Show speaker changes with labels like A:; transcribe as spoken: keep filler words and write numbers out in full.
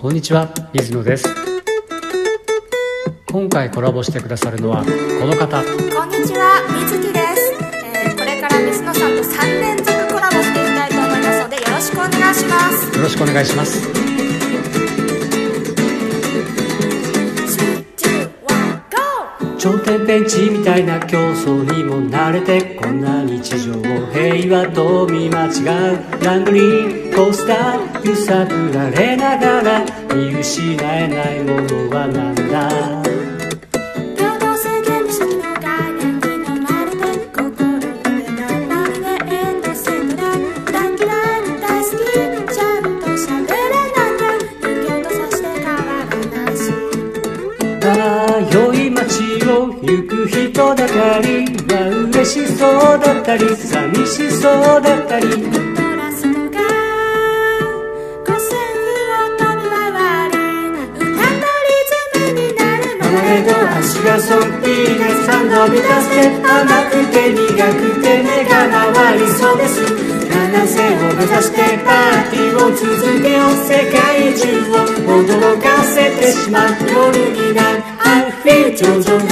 A: こんにちは、水野です。今回コラボしてくださるのはこの方。
B: こんにちは、みずきです、えー、これから水野さんとさんれんぞくコラボしていきたいと思いますのでよろしくお願いします。
A: よろしくお願いします。頂点ベンチみたいな競争にも慣れて、こんな日常を平和と見間違うランドリーコースター、揺さぶられながら見失えないものはなんだ。
B: 平等性原理主義の概念に飲まれて、心でナビゲエンドセントラ大嫌い大好き、ちゃんと喋れなきゃ人間とさして変わらないし、
A: 迷い街を行く人だかりは嬉しそうだったり寂しそうだったり、
B: トラストが五線を飛び回り歌とリズムになるま
A: 前の足がそっぴりでさん伸び出して甘くて苦くて目が回りそうです。七千を目指してパーティーを続けよう、世界中を驚かせてしまう夜になる。I feel 頂上